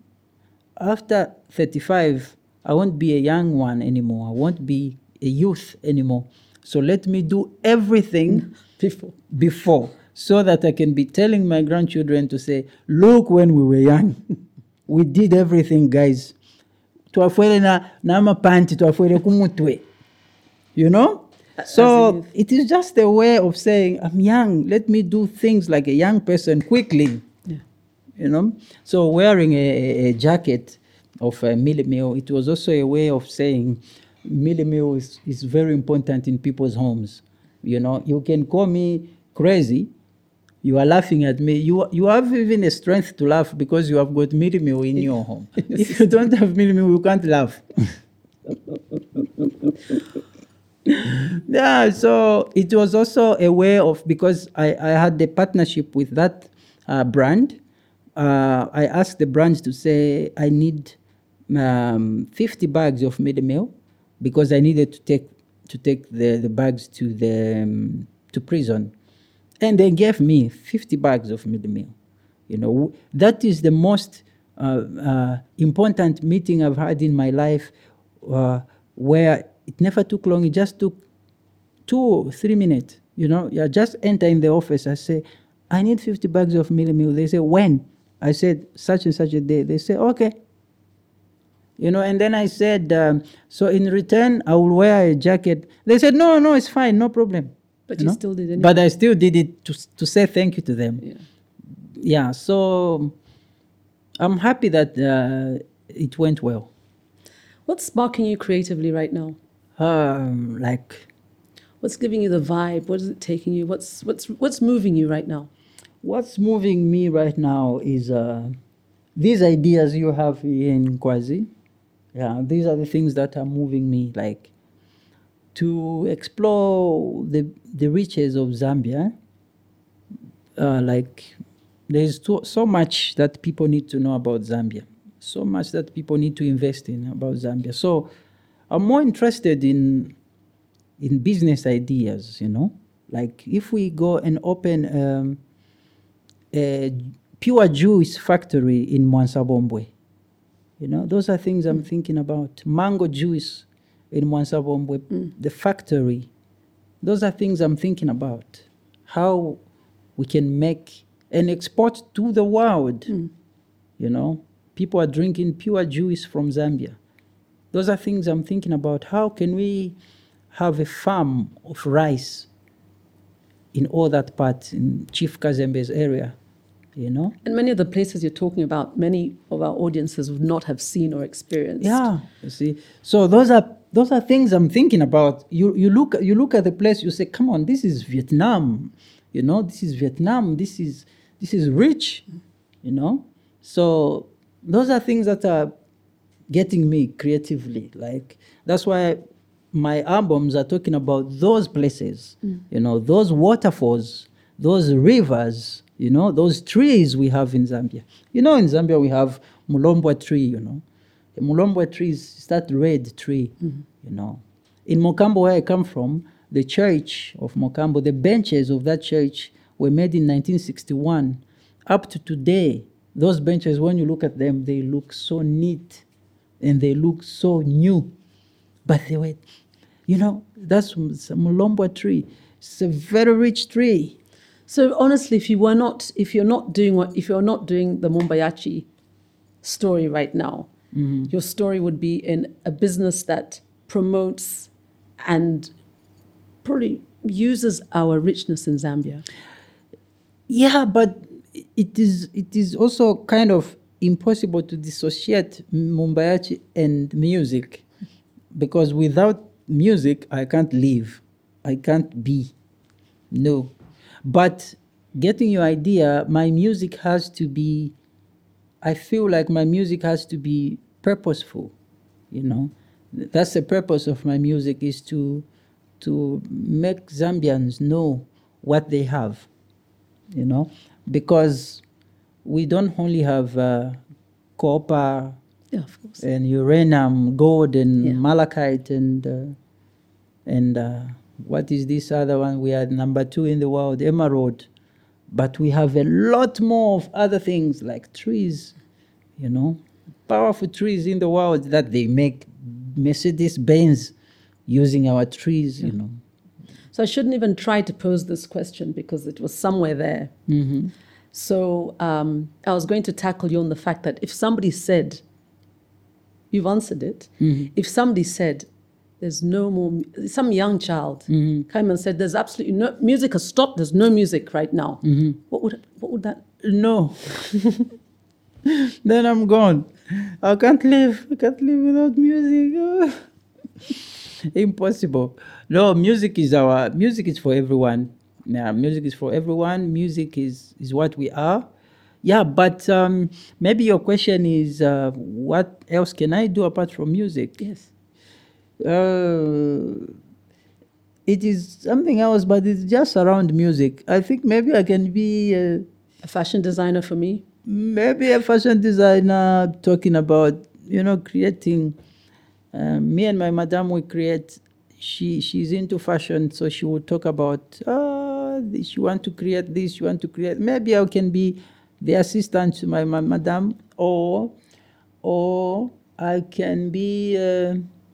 after thirty-five, I won't be a young one anymore. I won't be a youth anymore. So let me do everything Before. before, so that I can be telling my grandchildren to say, look, when we were young, we did everything, guys. Twafuele na na mapanti twafuele kumutwe, you know. So it is just a way of saying, I'm young. Let me do things like a young person quickly, Yeah. you know. So wearing a, a jacket of a Millie Mill, it was also a way of saying, Millie Mill is, is very important in people's homes. You know, you can call me crazy. You are laughing at me. You you have even a strength to laugh because you have got Millie Mill in your home. If you don't have Millie Mill, you can't laugh. Yeah, so it was also a way of, because I, I had the partnership with that uh, brand. Uh, I asked the brand to say, I need um, fifty bags of Millie Mill, because I needed to take to take the, the bags to the um, to prison. And they gave me fifty bags of Millie Mill. You know, that is the most uh, uh, important meeting I've had in my life, uh, where it never took long. It just took two or three minutes. You know, you just enter in the office. I say, I need fifty bags of Millie Mill. They say, when? I said, such and such a day. They say, okay. You know, and then I said, um, so in return, I will wear a jacket. They said, no, no, it's fine, no problem. But You you know? still did it. But I still did it to to say thank you to them. Yeah. Yeah, so I'm happy that uh, it went well. What's sparking you creatively right now? Um, like, What's giving you the vibe? What is it taking you? What's what's what's moving you right now? what's moving me right now is uh, these ideas you have here in Kwazi. Yeah, these are the things that are moving me, like to explore the the riches of Zambia. Uh, like, there's so, so much that people need to know about Zambia, so much that people need to invest in about Zambia. So I'm more interested in in business ideas, you know, like if we go and open um, a pure juice factory in Mwansabombwe, you know, those are things I'm thinking about. Mango juice in Mwansabombwe, mm. the factory, those are things I'm thinking about. How we can make and export to the world, mm. you know. People are drinking pure juice from Zambia. Those are things I'm thinking about. How can we have a farm of rice in all that part, in Chief Kazembe's area, you know? And many of the places you're talking about, many of our audiences would not have seen or experienced. Yeah, you see. So those are those are things I'm thinking about. You you look you look at the place, you say, come on, this is Vietnam. You know, this is Vietnam. This is this is rich. You know, so those are things that are getting me creatively. Like that's why my albums are talking about those places. Mm. You know, those waterfalls, those rivers. You know, those trees we have in Zambia. You know, in Zambia we have Mulombwa tree. You know, the Mulombwa tree is that red tree. Mm-hmm. You know, in Mokambo where I come from, the church of Mokambo, the benches of that church were made in nineteen sixty-one. Up to today, those benches, when you look at them, they look so neat and they look so new. But they were, you know, that's a Mulombwa tree. It's a very rich tree. So honestly, if you were not, if you're not doing what, if you're not doing the Mombayachi story right now, mm-hmm. your story would be in a business that promotes and probably uses our richness in Zambia. Yeah, but it is it is also kind of impossible to dissociate Mombayachi and music, because without music I can't live, I can't be. No. But getting your idea, my music has to be, I feel like my music has to be purposeful, you know. That's the purpose of my music, is to to make Zambians know what they have, you know, because we don't only have uh, copper, yeah, of course, and uranium, gold, and yeah. malachite, and uh, and uh, what is this other one? We are number two in the world, emerald. But we have a lot more of other things like trees, you know, powerful trees in the world that they make Mercedes-Benz using our trees, yeah. you know. So I shouldn't even try to pose this question because it was somewhere there. Mm-hmm. So um, I was going to tackle you on the fact that if somebody said, you've answered it, mm-hmm. if somebody said, there's no more, some young child mm-hmm. came and said, there's absolutely no, music has stopped, there's no music right now. Mm-hmm. What would what would that? No. Then I'm gone. I can't live. I can't live without music. Impossible. No, music is our, music is for everyone. Yeah, music is for everyone. Music is, is what we are. Yeah, but um, maybe your question is, uh, what else can I do apart from music? Yes. Uh, it is something else, but it's just around music. I think maybe I can be uh, a fashion designer for me. Maybe a fashion designer, talking about, you know, creating. Uh, me and my madam, we create. She she's into fashion, so she will talk about. Oh, she want to create this. She want to create. Maybe I can be the assistant to my, my madam, or or I can be. Uh,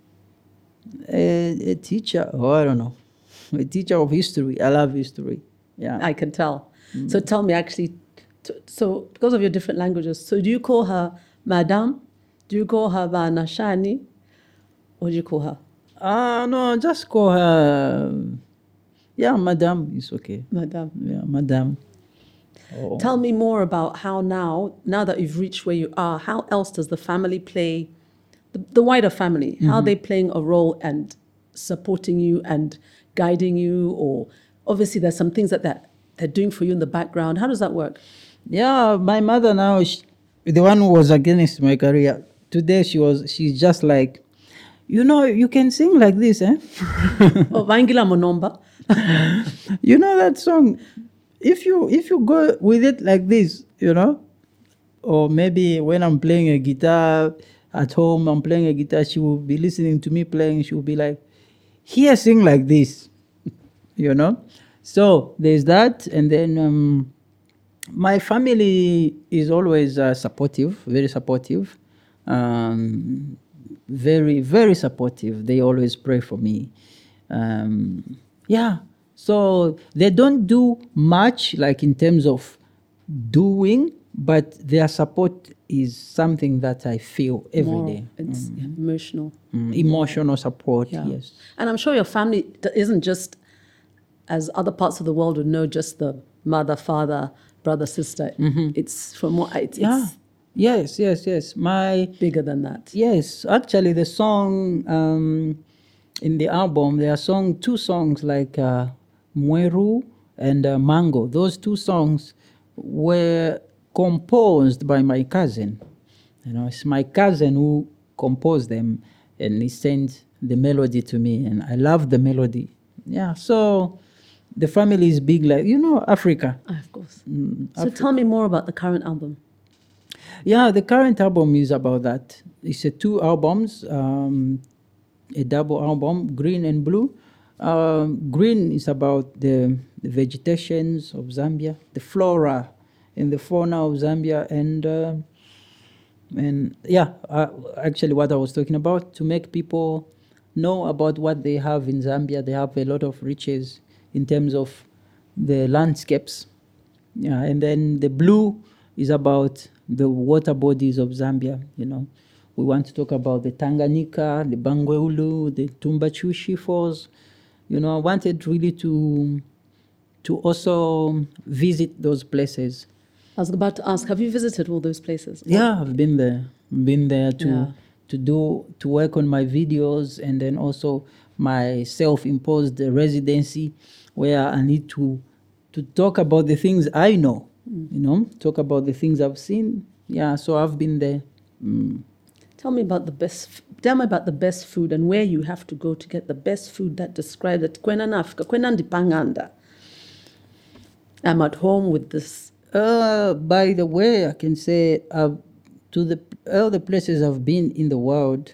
A, a teacher, oh, I don't know, a teacher of history. I love history. Yeah, I can tell. Mm. So tell me, actually, t- so because of your different languages, so do you call her Madam? Do you call her Vanashani? What do you call her? Ah, uh, no, just call her. Yeah, Madam is okay. Madam. Yeah, Madam. Oh. Tell me more about how now, now that you've reached where you are, how else does the family play? The, the wider family, mm-hmm. how are they playing a role and supporting you and guiding you? Or obviously there's some things that they're, they're doing for you in the background. How does that work? Yeah, my mother now, she, the one who was against my career, today she was, she's just like, you know, you can sing like this, eh? Oh, Vangila Monomba. You know that song? If you if you go with it like this, you know, or maybe when I'm playing a guitar, at home, I'm playing a guitar, she will be listening to me playing, she will be like, here, sing like this, you know? So there's that, and then um, my family is always uh, supportive, very supportive, um, very, very supportive. They always pray for me. Um, yeah, so they don't do much, like in terms of doing, but their support is something that I feel every More, day. It's mm. yeah, emotional. Mm, emotional support, yeah. yes. And I'm sure your family isn't just, as other parts of the world would know, just the mother, father, brother, sister. Mm-hmm. It's from what it's, yeah. it's yes, yes, yes. My bigger than that. Yes, actually, the song um, in the album, there are song two songs like uh, Mweru and uh, Mango. Those two songs were composed by my cousin. You know, it's my cousin who composed them, and he sent the melody to me, and I love the melody. Yeah, so the family is big, like, you know, Africa. Ah, of course. Mm, So tell me more about the current album. Yeah, the current album is about that. It's a two albums, um, a double album, Green and Blue. Um, green is about the, the vegetations of Zambia, the flora and the fauna of Zambia, and uh, and yeah, uh, actually what I was talking about, to make people know about what they have in Zambia. They have a lot of riches in terms of the landscapes. Yeah, and then the blue is about the water bodies of Zambia. You know, we want to talk about the Tanganyika, the Bangweulu, the Tumbachushi Falls. You know, I wanted really to to also visit those places. I was about to ask, have you visited all those places? Yeah, I've been there. Been there to Yeah. to do to work on my videos, and then also my self-imposed residency, where I need to to talk about the things I know. You know, talk about the things I've seen. Yeah, so I've been there. Mm. Tell me about the best. f- Tell me about the best food and where you have to go to get the best food that describes it. Kwena nafika, kwena ndipanganda. I'm at home with this. Uh, by the way, I can say uh, to the all the places I've been in the world,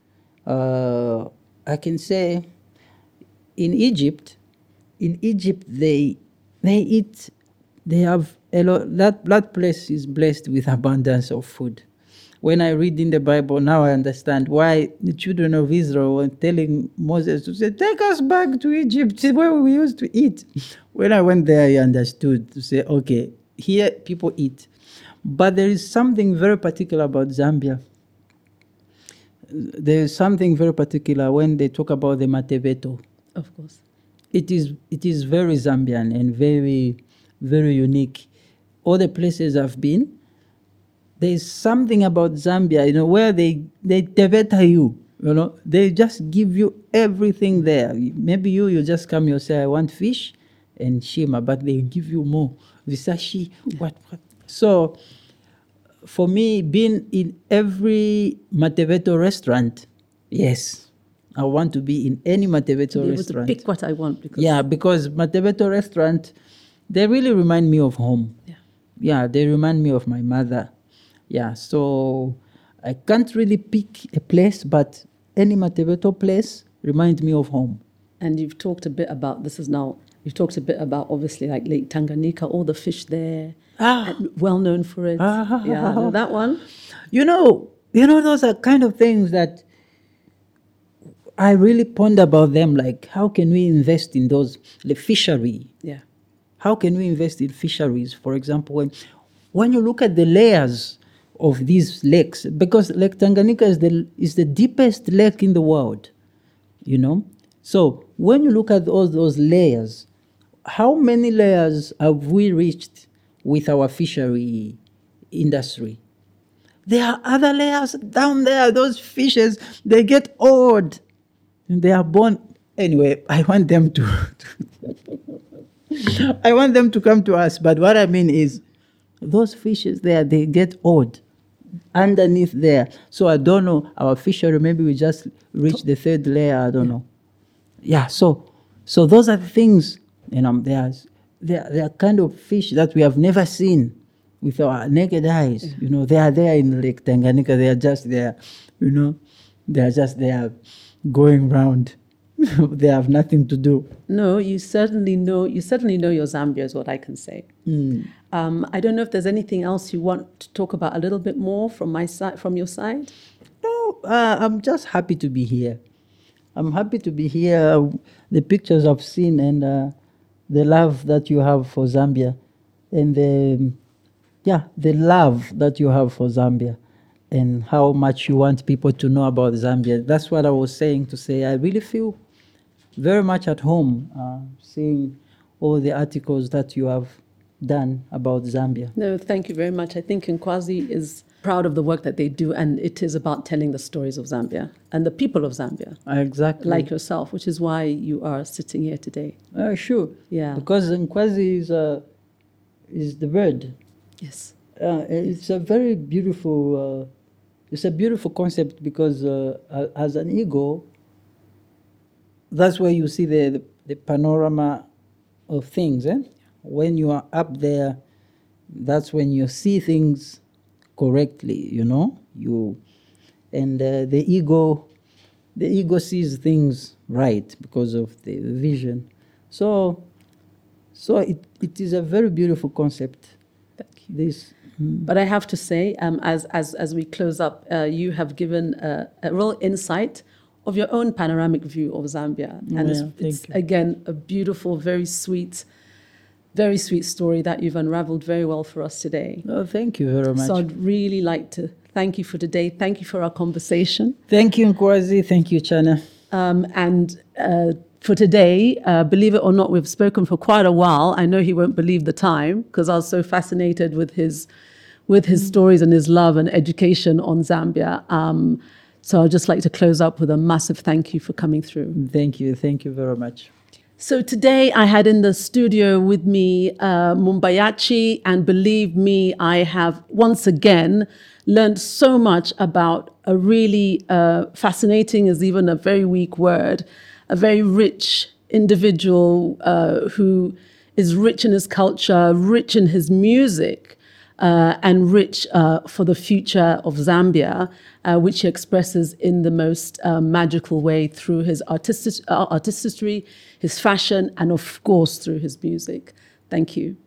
uh, I can say in Egypt, in Egypt they they eat, they have a lot. That that place is blessed with abundance of food. When I read in the Bible, now I understand why the children of Israel were telling Moses to say, "Take us back to Egypt, where we used to eat." When I went there, I understood to say, "Okay, here people eat." But there is something very particular about Zambia. There is something very particular when they talk about the mateveto. Of course. It is it is very Zambian and very very unique. All the places I've been, there is something about Zambia, you know, where they they teveta you, you know, they just give you everything there. Maybe you you just come, you say, "I want fish and shima," but they give you more visashi. What what? So for me, being in every mateveto restaurant, yes, I want to be in any mateveto Be able restaurant. to pick what I want because Yeah, because mateveto restaurant, they really remind me of home. Yeah. Yeah, they remind me of my mother. Yeah, so I can't really pick a place, but any mateveto place reminds me of home. And you've talked a bit about this is now. You've talked a bit about obviously like Lake Tanganyika, all the fish there, Ah. and well known for it. Ah. Yeah, no, that one. You know, you know, those are kind of things that I really ponder about them. Like, how can we invest in those, the fishery? Yeah. How can we invest in fisheries? For example, when, when you look at the layers of these lakes, because Lake Tanganyika is the, is the deepest lake in the world, you know? So when you look at all those layers, how many layers have we reached with our fishery industry? There are other layers down there. Those fishes, they get old. And they are born. Anyway, I want them to... I want them to come to us. But what I mean is, those fishes there, they get old underneath there. So I don't know, our fishery, maybe we just reached the third layer, I don't know. Yeah, so so those are the things, you know, they are, they are, they are kind of fish that we have never seen with our naked eyes. You know, they are there in Lake Tanganyika, they are just there, you know, they are just there going round. They have nothing to do. No, you certainly know. You certainly know your Zambia is what I can say. Mm. Um, I don't know if there's anything else you want to talk about a little bit more from my side, from your side. No, uh, I'm just happy to be here. I'm happy to be here. The pictures I've seen and uh, the love that you have for Zambia, and the yeah, the love that you have for Zambia, and how much you want people to know about Zambia. That's what I was saying to say. I really feel very much at home uh, seeing all the articles that you have done about Zambia. No, thank you very much. I think Nkwazi is proud of the work that they do, and it is about telling the stories of Zambia and the people of Zambia, Exactly. like yourself, which is why you are sitting here today. Uh, sure. Yeah. Because Nkwazi is, uh, is the bird. Yes. Uh, it's a very beautiful, uh, it's a beautiful concept because uh, as an eagle, that's where you see the, the, the panorama of things. Eh? When you are up there, that's when you see things correctly, you know. You and uh, the ego, the ego sees things right because of the vision. So, so it, it is a very beautiful concept. This. But I have to say, um, as, as, as we close up, uh, you have given a, a real insight of your own panoramic view of Zambia. And Yeah, it's, it's you. again, a beautiful, very sweet, very sweet story that you've unraveled very well for us today. Oh, thank you very much. So I'd really like to thank you for today. Thank you for our conversation. Thank you, Nkwazi. Thank you, Chana. Um, and uh, for today, uh, believe it or not, we've spoken for quite a while. I know he won't believe the time because I was so fascinated with his with his stories and his love and education on Zambia. Um, so I'd just like to close up with a massive thank you for coming through. Thank you. Thank you very much. So today I had in the studio with me uh, Mumbayachi, and believe me, I have once again learned so much about a really uh, fascinating is even a very weak word, a very rich individual uh, who is rich in his culture, rich in his music, uh, and rich uh, for the future of Zambia, uh, which he expresses in the most uh, magical way through his artistic, uh, artistry, his fashion, and of course through his music. Thank you.